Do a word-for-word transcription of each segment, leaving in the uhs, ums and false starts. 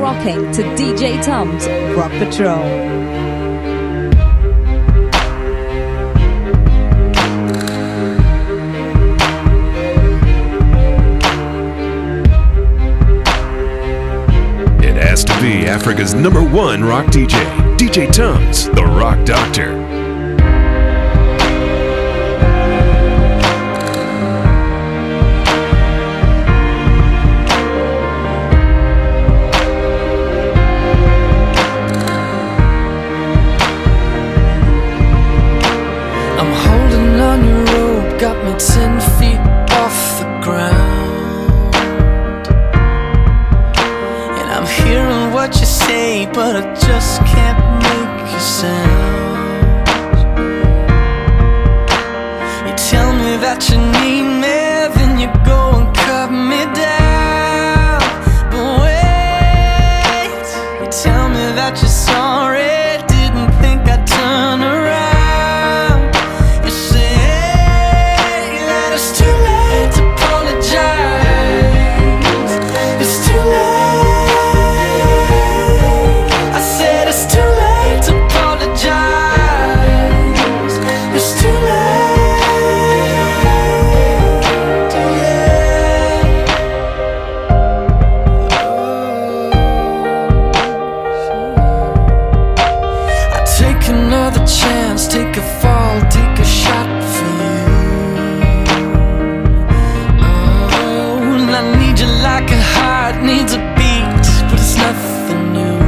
rocking to D J Tom's Rock Patrol. To be Africa's number one rock D J, D J Tums, the Rock Doctor. I'm holding on your rope, got me ten feet off the ground. Hearing what you say, but I just can't make you sound. You tell me that you need me, then you go and cut me down. But wait, you tell me that you're sorry, didn't think I'd turn around. You say that it's too late to apologize. It's too late. Take a fall, take a shot for you. Oh, and I need you like a heart needs a beat, but it's nothing new.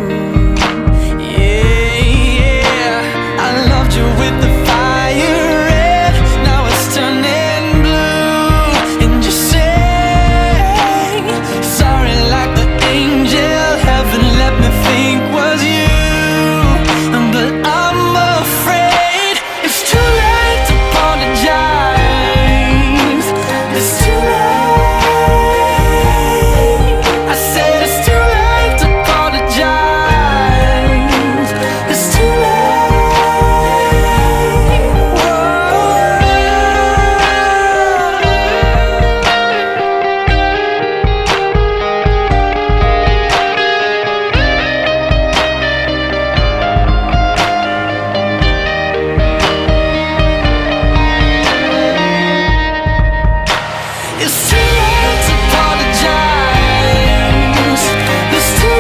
Yeah, yeah, I loved you with the fire red, now it's turning blue. And you say sorry like the angel heaven let me think was you. But I'm afraid it's too late to apologize. It's too late. I said it's too late to apologize. It's too It's too late to apologize. It's too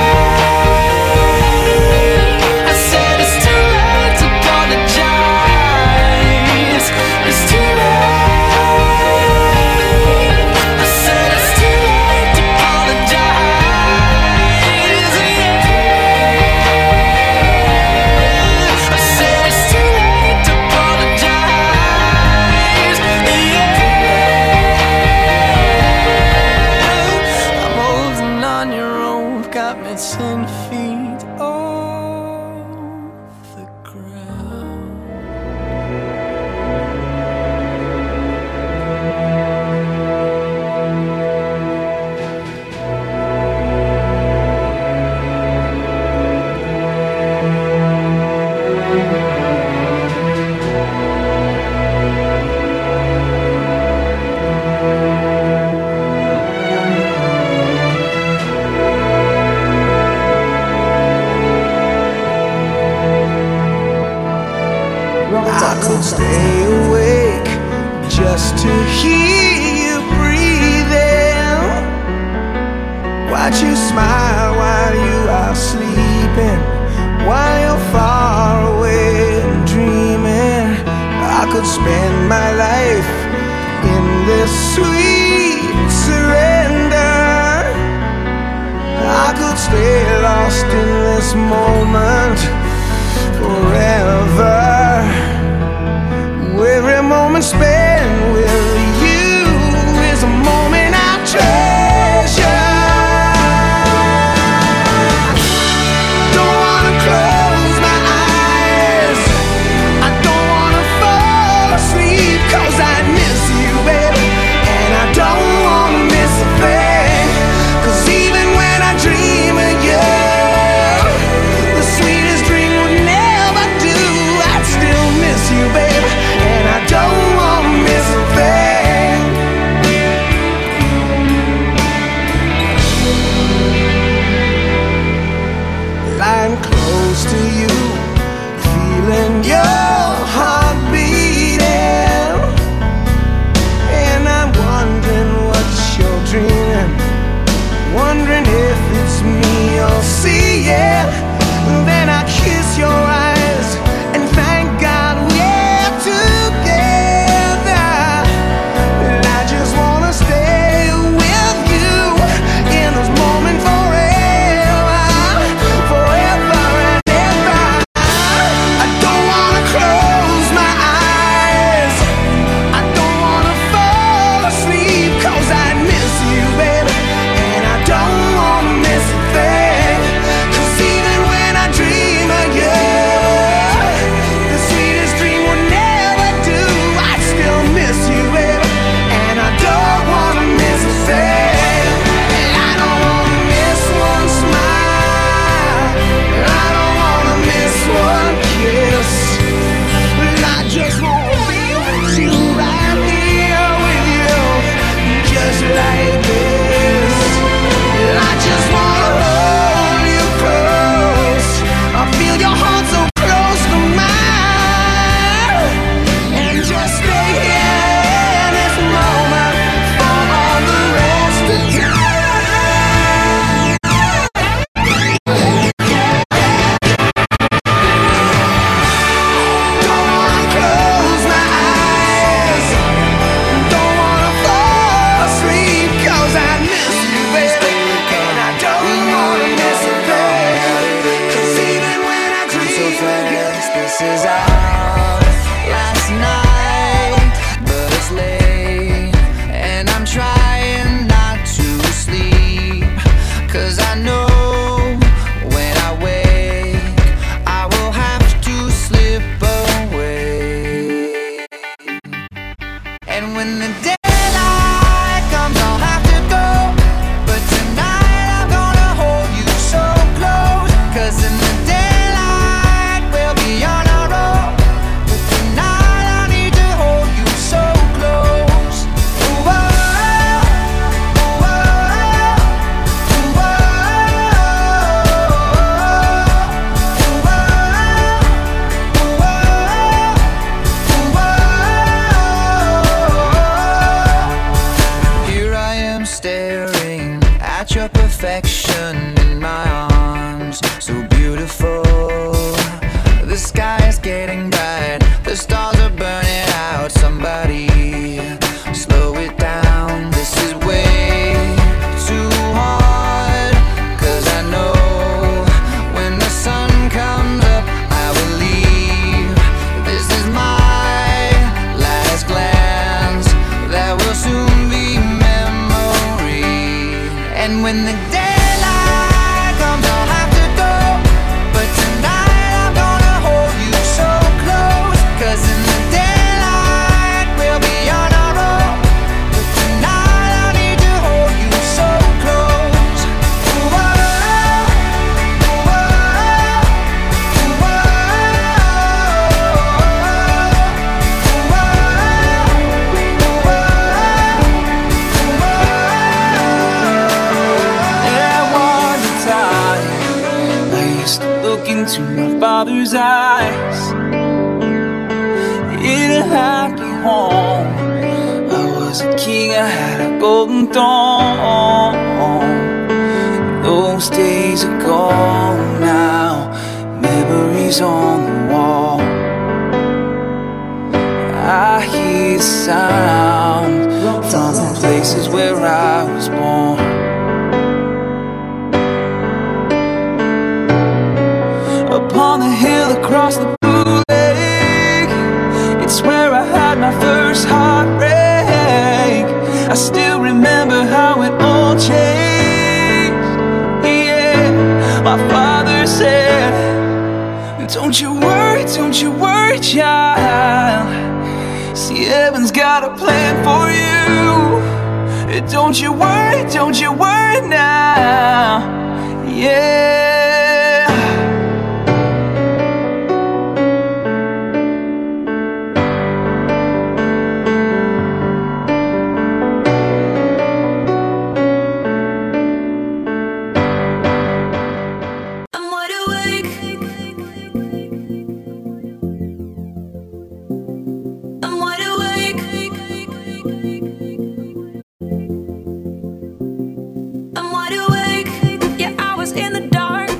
late. I said it's too late to apologize. It's too late. I said it's too late to apologize. Yeah. I said it's too late to apologize. Yeah. Got me ten feet off the ground. I could stay awake just to hear you breathing, watch you smile while you are sleeping, while you're far away and dreaming. I could spend my life in this sweet surrender. I could stay lost in this moment forever. Every moment spent with you is a moment I treasure. Don't wanna close my eyes, I don't wanna fall asleep, 'cause I miss you, baby, and I don't wanna miss a thing. 'Cause even when I dream of you, the sweetest dream would never do. I your perfection in my arms, so beautiful. The sky is getting bright, the stars are burning out. Somebody slow it down, this is way too hard. Cause I know when the sun comes up I will leave. This is my last glance, that will soon be memory. And when the daylight comes I'll have to go, but tonight I'm gonna hold you so close. Cause in the daylight we'll be on our own, but tonight I need to hold you so close. Ooh, oh, ooh, oh, ooh, oh, ooh, oh. There was a time I used to look into my father's eyes in a happy home. I was a king, I had a golden throne. Those days are gone now, memories on the wall. I hear the sound from the places where I was born. Upon the hill across the blue lake, it's where I had my first heartbreak. I still remember how it all changed. Yeah, my father said, don't you worry, don't you worry, child. See, heaven's got a plan for you. Don't you worry, don't you worry now. Yeah. I'm wide awake. I'm wide awake. I'm wide awake. Yeah, I was in the dark.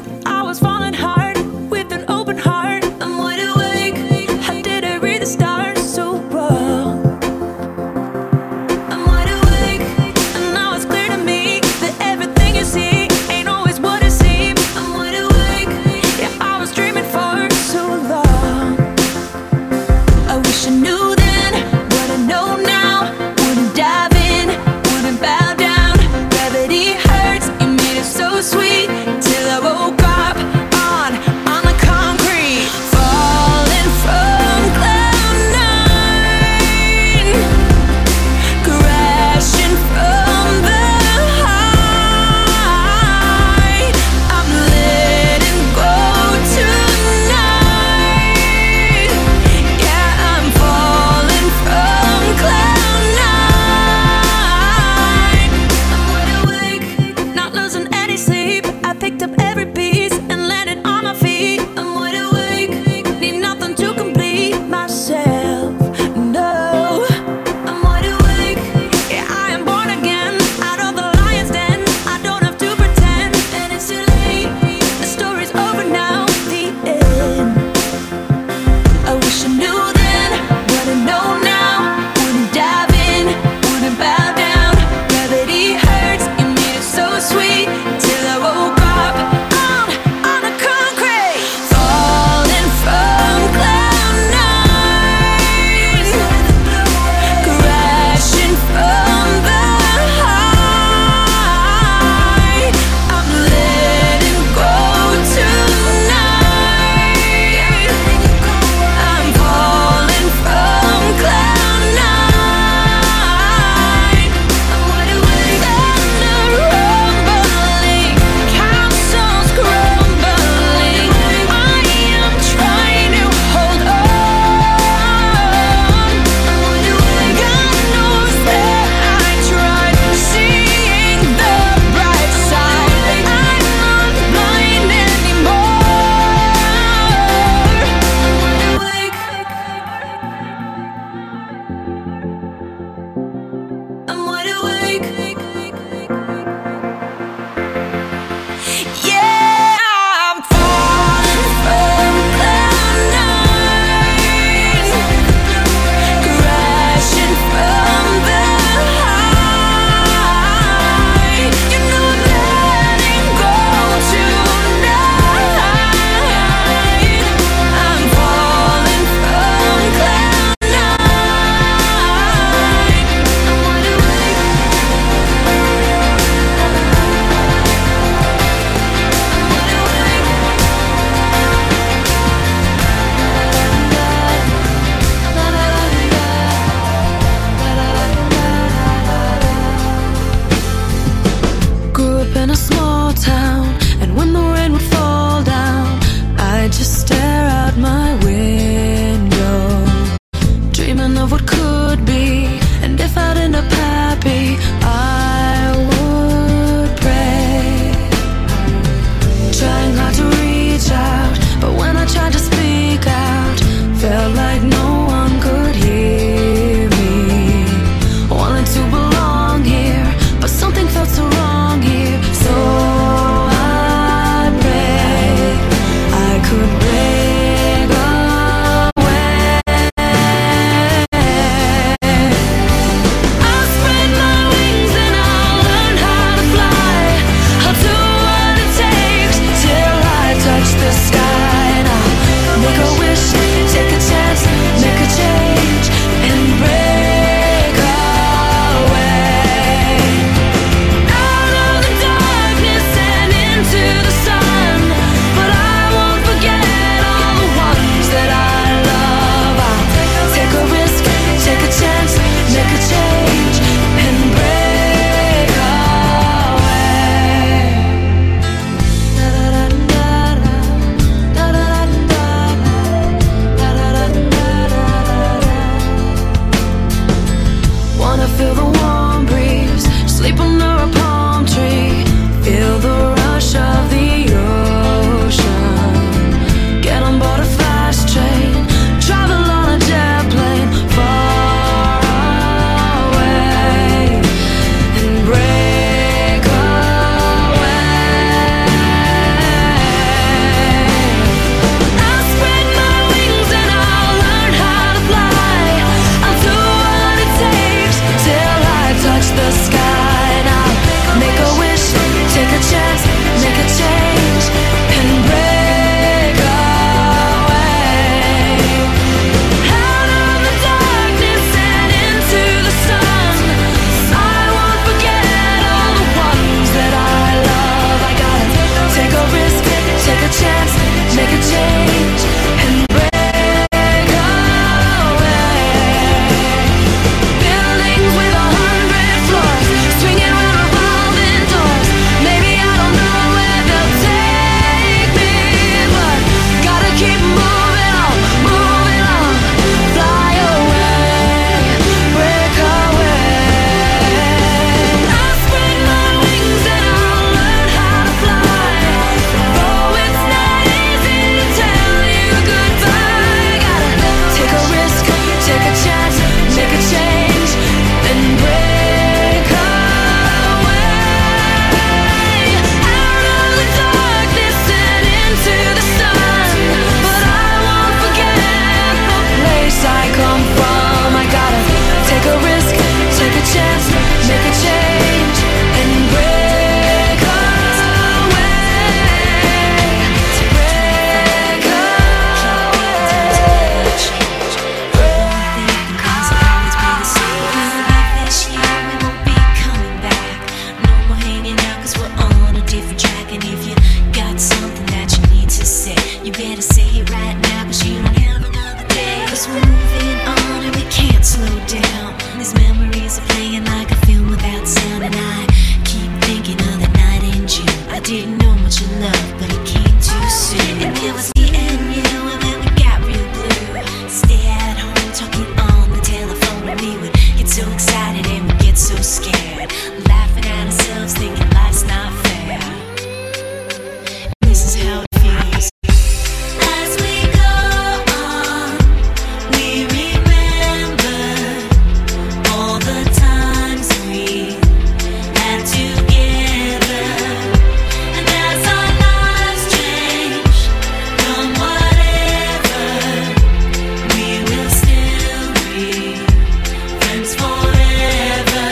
laughing at ourselves, thinking life's not fair. This is how it feels. As we go on, we remember all the times we had together. And as our lives change from whatever, we will still be friends forever.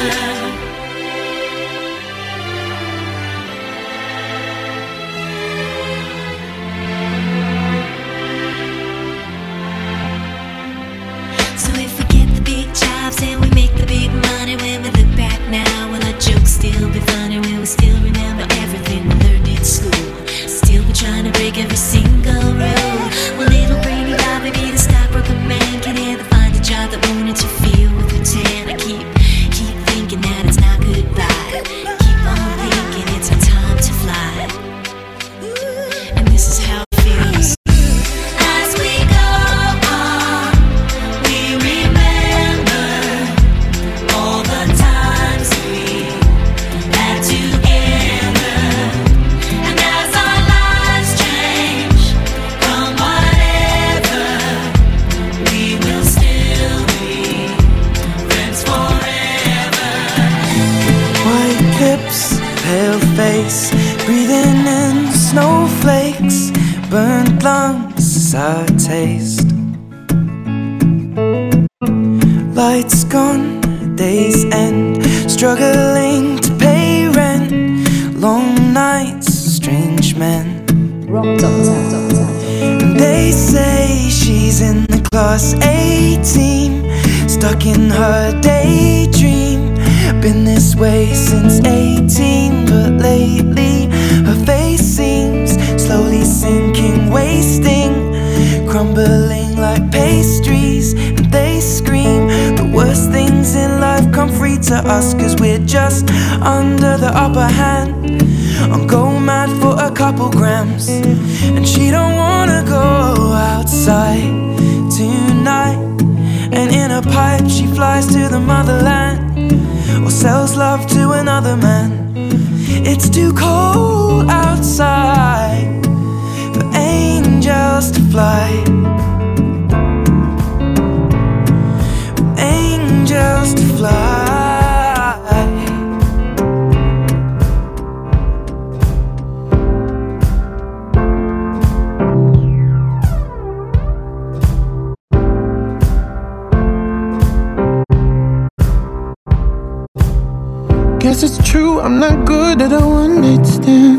So if we get the big jobs and we make the big money, when we look back now, will our jokes still be funny? Will we still remember everything we learned in school? Still be trying to break every single rule? Will little brainy Bobby be the stockbroker man? Can he ever find a job that won't interfere with routine? I keep, keep thinking that it's not goodbye. Keep on thinking it's our time to fly. And this is how it feels. As we go on, we remember all the times we had together. And as our lives change from whatever, we will still be friends forever. White lips, pale face, breathing in snowflakes, burnt lungs as I taste. Lights gone, days end, struggling to pay rent, long nights, strange men. Rock Doctor. And they say she's in the class A team, stuck in her daydream. Been this way since eighteen, but lately her face seems slowly sinking, wasting, crumbling like pastries. And they scream the worst things in life come free to us, cause we're just under the upper hand. I'm going mad for a couple grams, and she don't wanna go outside tonight. And in a pipe she flies to the motherland, or sells love to another man. It's too cold outside for angels to fly, for angels to fly. Guess it's true, I'm not good at a one-night stand,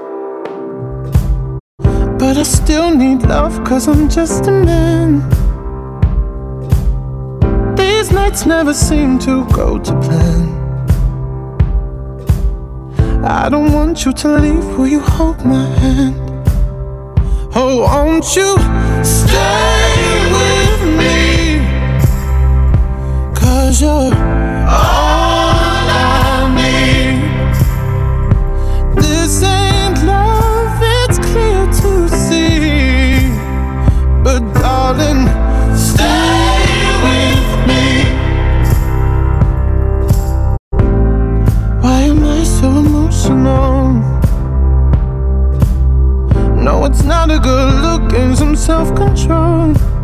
but I still need love, cause I'm just a man. These nights never seem to go to plan. I don't want you to leave, will you hold my hand? Oh, won't you stay with me, cause you're all I need. This ain't love, it's clear to see, but darling, stay with me. Why am I so emotional? No, it's not a good look and some self-control.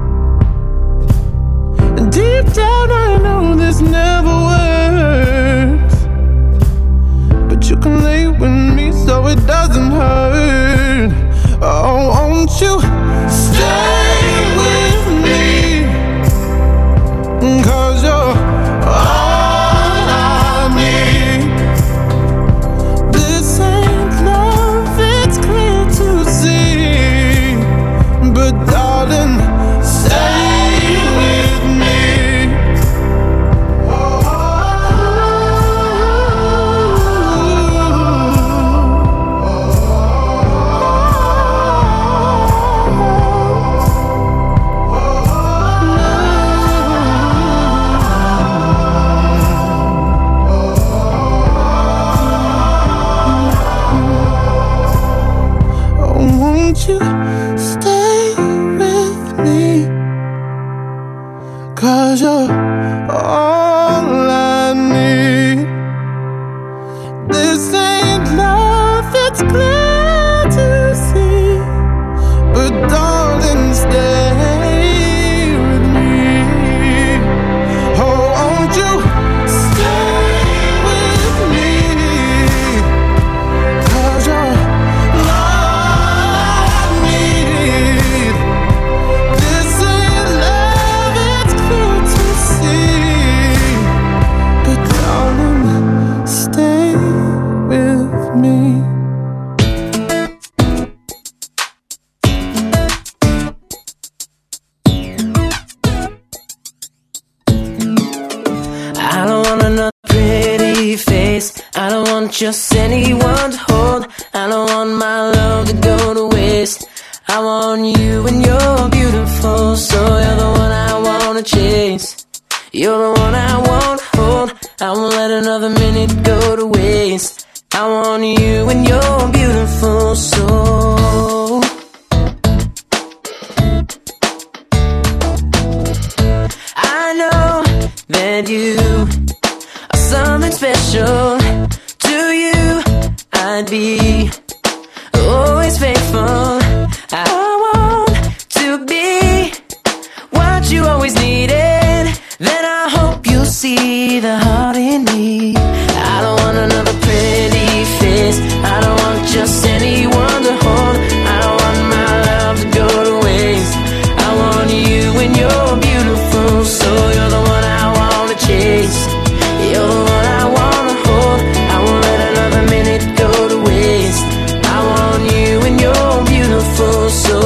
Deep down I know this never works, but you can lay with me so it doesn't hurt. Oh, won't you stay with me, cause you're all I need. This ain't love, it's clear to see, but darling, stay with me. Oh, This ain't love, it's clear to see. But darling, stay with me. Oh, won't you stay with me? 'Cause you're all I need. This ain't love, it's clear to see. But darling, stay with me. I don't want another pretty face. I don't want just anyone to hold. I don't want my love to go to waste. I want you and you're beautiful, so you're the one I wanna chase. You're the one I wanna hold. I won't let another minute go to waste. I want you and you're beautiful, so I know that you are something special. To you I'd be always faithful. I want to be what you always needed. Then I hope you'll see the heart in me. I don't want another pretty face. I don't want just anyone to hold. I don't want my love to go to waste. I want you and you're beautiful, so you're the one I wanna chase. You're the one I wanna hold. I won't let another minute go to waste. I want you and you're beautiful, so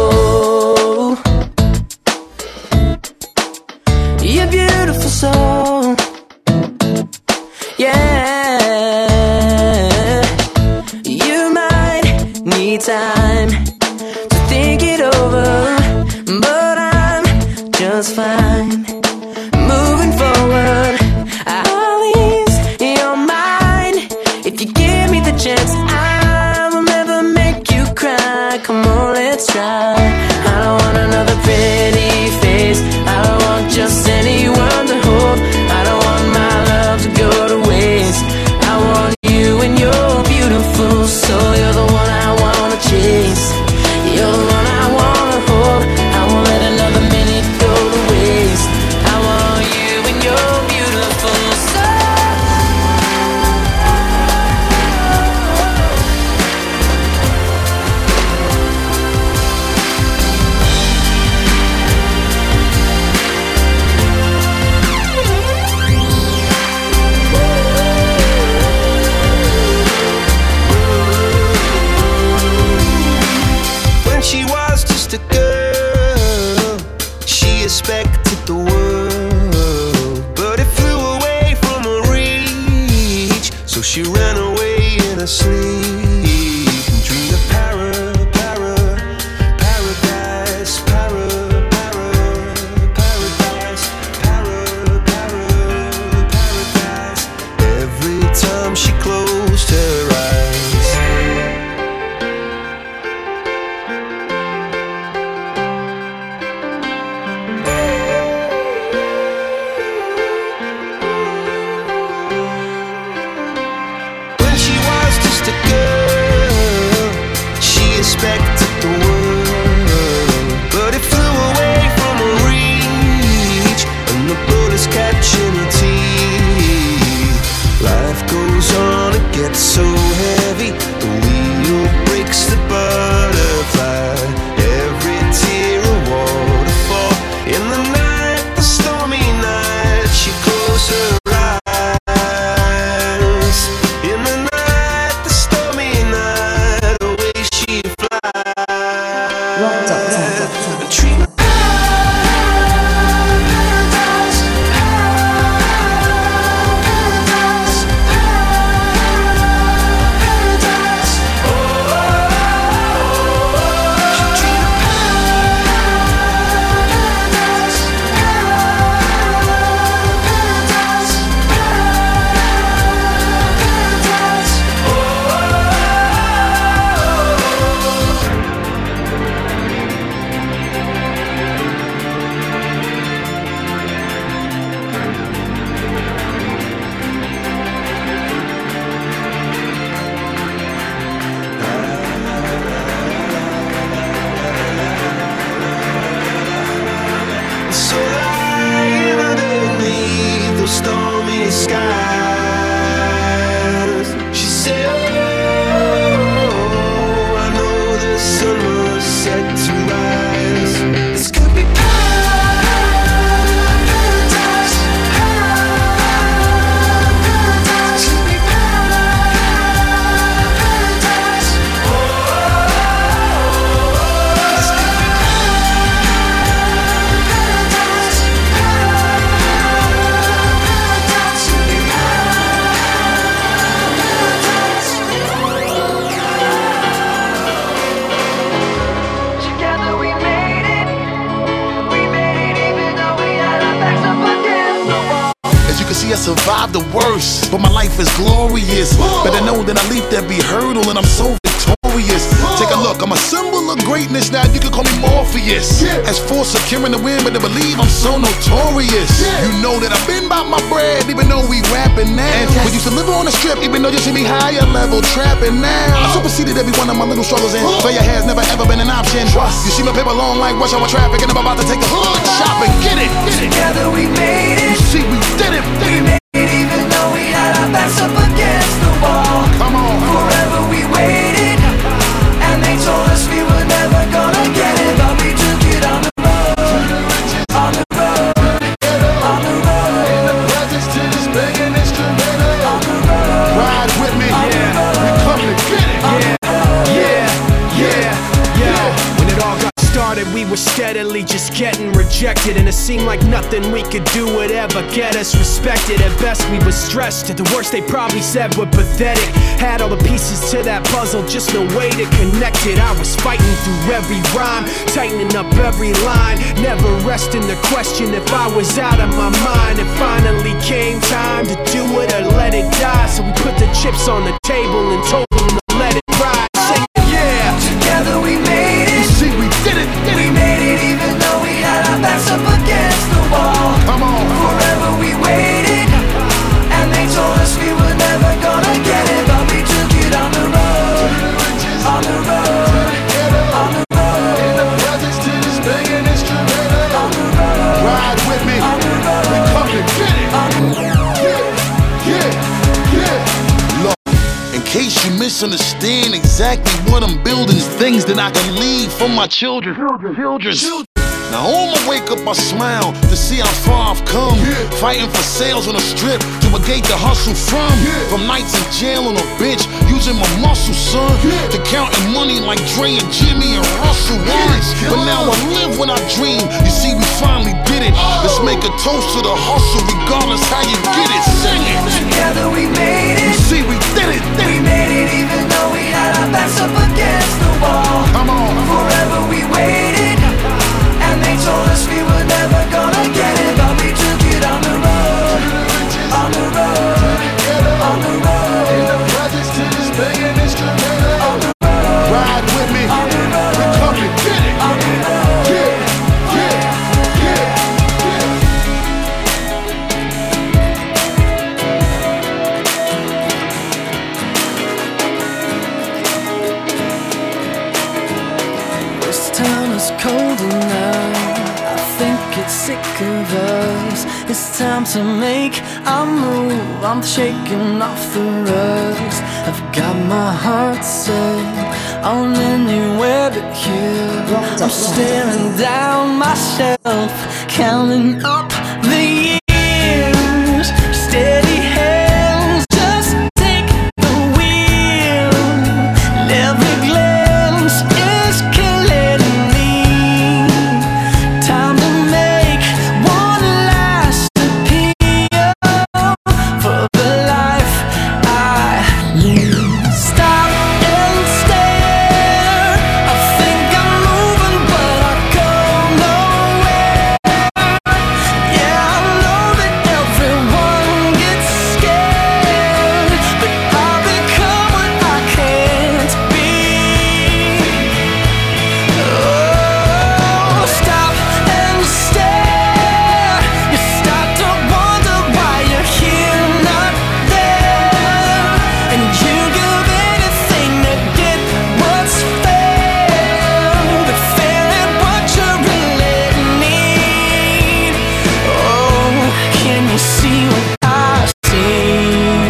you're beautiful, so yeah. You might need time to think it over, but I'm just fine moving forward. I'll ease your mind if you give me the chance. I will never make you cry. Come on, let's try. I don't want another pretty face. I don't want just anyone to hold. I don't want my love to go to waste. I want you and you're beautiful, so you're the one I wanna chase. You're the one I wanna hold. I won't let another minute go to waste. I want you and you're beautiful, so When she was just a girl, she expected the world, but it flew away from her reach. So she ran away in her sleep and dreamed of para, para, paradise, para, para, paradise, para, para, paradise. Every time she closed her eyes, when she was just a girl, she expected the world, but it flew away from her reach, and the bullets catching her teeth. Life goes on, it gets so heavy. The wheel breaks the butterfly. Every tear a waterfall. In the night, the stormy night, she closed her eyes. In the night, the stormy night, away she flies. Rock Doctor. A dream of paradise, paradise, paradise. survived the worst, but my life is glorious. Better know that I leaped every hurdle and I'm so victorious. Take a look, I'm a symbol of greatness now, you can call me Morpheus. As for securing the win, but to believe I'm so notorious. You know that I've been about my bread, even though we rapping now. We used to live on the strip, even though you see me higher level trapping now. I superseded every one of my little struggles and failure has never ever been an option. You see my paper long like rush hour traffic and I'm about to take a hood shopping. Get it, get it. Together we made it. You see we did it, We made it even though we had our backs up against the wall. Come on. Forever we waited, and they told us we were never gonna get it, but we took it on the road, on the road, on the road. In the presence to this banging instrumental. On the road. Ride with me, yeah. We come to get it, Yeah, yeah, yeah, yeah. When it all got started, we were steadily just getting rejected, and it seemed like nothing we could do would ever get us respected. At best we were stressed, at the worst they probably said we're pathetic. Had all the pieces to that puzzle, just no way to connect it. I was fighting through every rhyme, tightening up every line, never resting the question if I was out of my mind. It finally came time to do it or let it die, so we put the chips on the table and told them to let it ride. Sing it, yeah. Together we made you it. see we did it, did We it. made it even though we had our backs up against the wall. Come on. Forever we waited, and they told us we were never gonna get it, but we took it on the road, on the road, on the road. In the presence to this banging instrumental. On the road. Ride with me, On the road. we come to get it. On the road. Yeah, yeah, yeah. Look, in case you misunderstand exactly what I'm building, is things that I can leave for my children. Children. Now on my wake up I smile to see how far I've come. Fighting for sales on the strip to a gate to hustle from. From nights in jail on a bench, using my muscle, son, to counting money like Dre and Jimmy and Russell once. But now I live when I dream. You see we finally did it. Let's make a toast to the hustle regardless how you get it. Sing it. Together we made You it. see we did it. Did We it. made it even though we had our backs up against the wall. Come on. Forever we waited, and they told us we were never gonna get it, but we took it on the road, on the road, on the road. In the presence to this banging instrumental. On the road. Ride with me, On the road. we come to get it. On the road. Yeah, yeah, yeah, yeah. This town is colder now. I think it's sick of us. It's time to make a move. I'm shaking off the rust. I've got my heart set on anywhere but here. I'm staring down myself, counting up the years. Steady hands, just take the wheel. And every glance is killing me. Time to make one last appeal for the life I live. Stop and stare. I think I'm moving, but I go nowhere. Yeah, I know that everyone gets scared, but I've become what I can't be. Oh, stop and stare. You start to wonder why you're here, not there, and you give anything to get what's fair, but fair ain't what you really need. Oh, can you see what I see?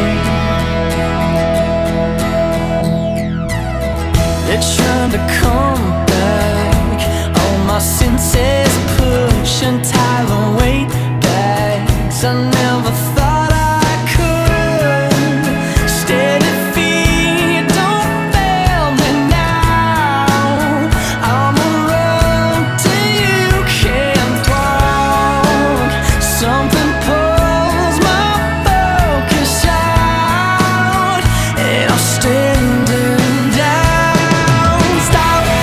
They're trying to come back. All my senses push and tie the weight bags. I never thought I could. Steady feet, don't fail me now. I'm around till you can't walk. Something pulls my focus out, and I'm standing down. Stop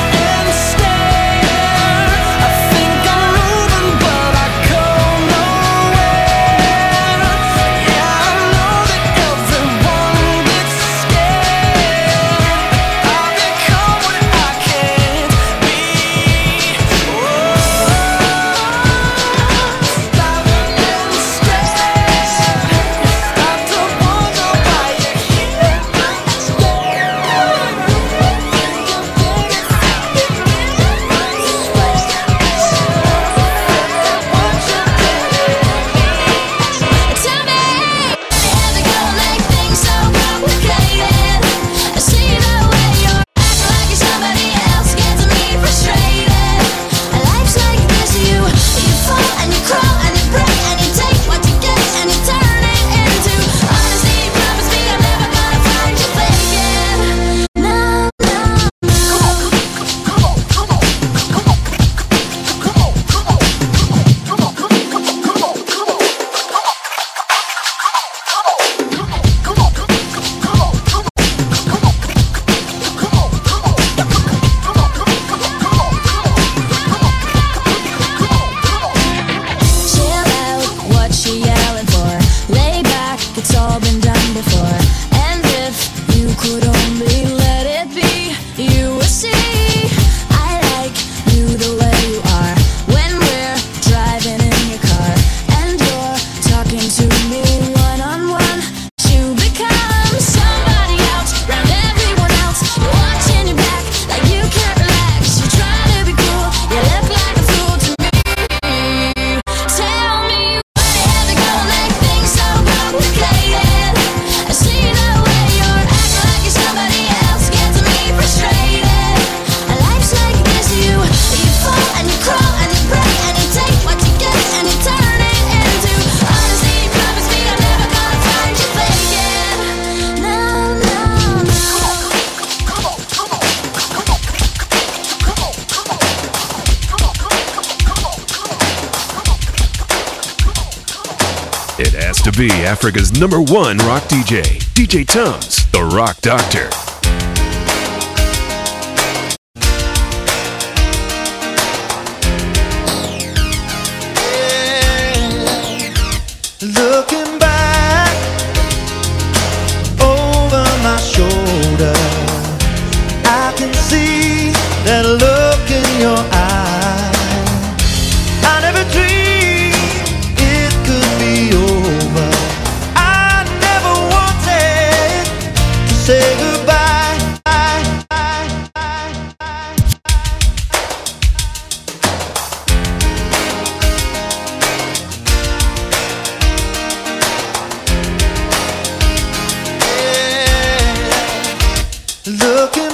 to be Africa's number one rock D J, D J Tums, the Rock Doctor. Looking back over my shoulder, I can see that look in your eye. I never dreamed it could be over. I never wanted to say goodbye. Looking